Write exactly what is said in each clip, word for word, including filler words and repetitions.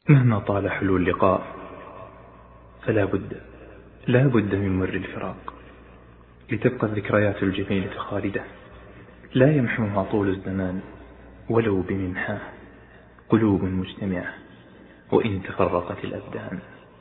مهما طال حلو اللقاء فلا بد لا بد من مر الفراق، لتبقى الذكريات الجميلة خالدة لا يمحوها طول الزمان ولو بمنحاه. قلوب مجتمعة وإن تفرقت الأبدان.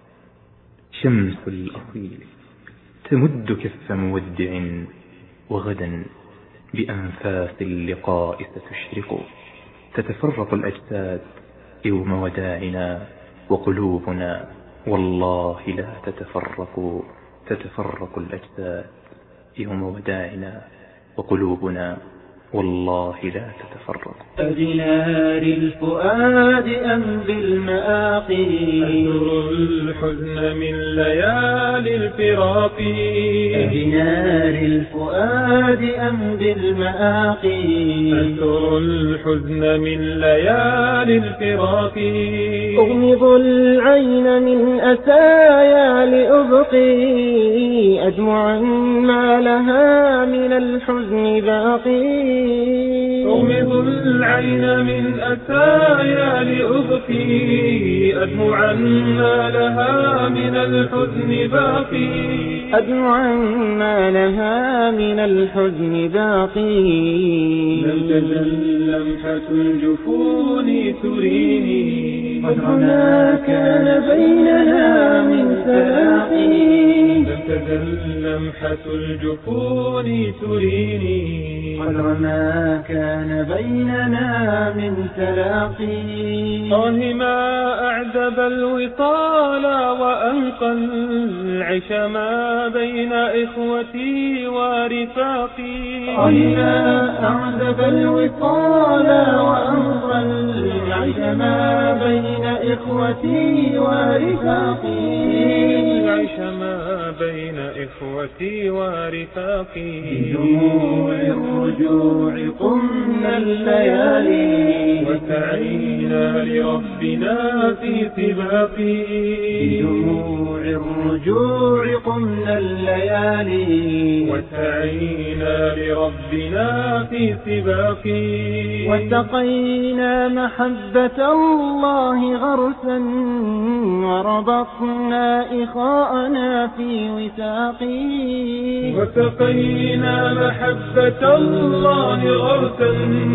شمس الأصيل تمد كف مودع، وغدا بأنفاس اللقاء ستشرق. تتفرق الأجساد يوم وداعنا، وقلوبنا والله لا تتفرق. تتفرق الأجساد يوم وداعنا، وقلوبنا والله لا تتفرق. بنار الفؤاد أم بالمآقي، أنثر الحزن من ليالي الفراق. بنار الفؤاد أم بالمآقي، أنثر الحزن من ليالي الفراق. أغمض العين من أسايا لأبقي، أدمعا ما لها من الحزن باقي. أغمض العين من أسايا لأبكي، أدمعا ما لها من الحزن باقي. أدمعا ما لها من الحزن باقي. لم تزل لمحة الجفون تريني، قدرنا كان بيننا من تلاقي. لم تزل لمحة الجفون تريني، قدرنا كان بيننا من تلاقي. آه ما أعذب الوصال وأنقى العيش ما بين إخوتي ورفاقي. آه ما أعذب الوصال وأنقى العيش ما بين إخوتي ورفاقي. العيش ما بين إخوتي ورفاقي. بدموع الرجوع قمنا الليالي، وسعينا لربنا في سباقي. بدموع الرجوع قمنا الليالي، وسعينا لربنا في سباقي. وسقينا محبة الله غرسا، وربطنا إخاءنا في وثاقي. وسقينا محبة الله غرسا،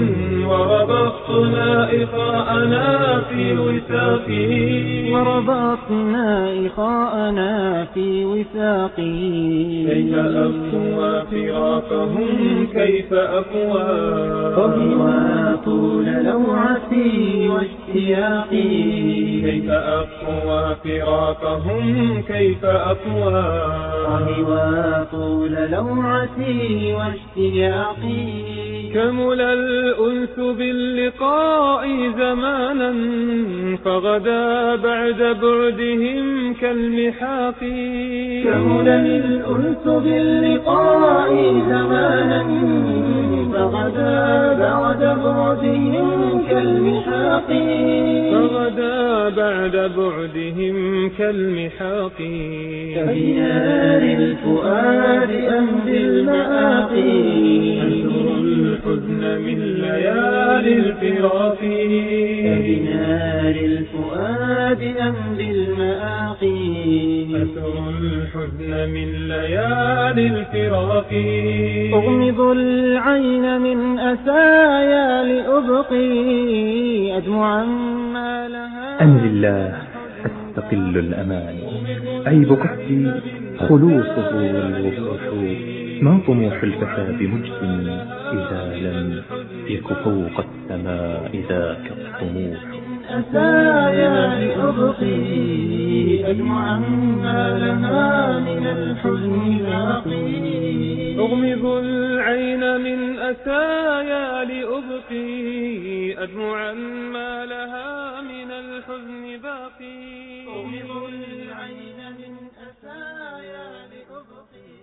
وربطنا إخاءنا في وثاقه. وربطنا إخاءنا في وثاقه. كيف أقوى فراقهم كيف أقوى، وهو طول لوعتي واشتياقي. كيف أقوى فراقهم كيف أقوى، وهو طول لوعتي واشتياقي. كمل الأنس باللقاء زمانا، فغدا بعد بعدهم كالمحاق. كمل الأنس باللقاء زمانا، فغدا بعد بعدهم كالمحاق. فغدا بعد بعدهم كالمحاق. كبنار الفؤاد أم بالمآقي، أنثر الحزن من ليالي الفراق. كبنار الفؤاد أم بالمآقي، أنثر الحزن من ليالي الفراق. أغمض العين من أسايا لأبقي، أدمعا ما لها. أنا لله أستقل الأمان، عيب قصدي خلوصه والوضوح. ما طموح الفتى بمجد إذا لم يك فوق السماء ذاك الطموح. أسايا لأبقي، أدمعا ما لها من الحزن باقي. أغمض العين من أسايا لأبقي، أدمعا ما لها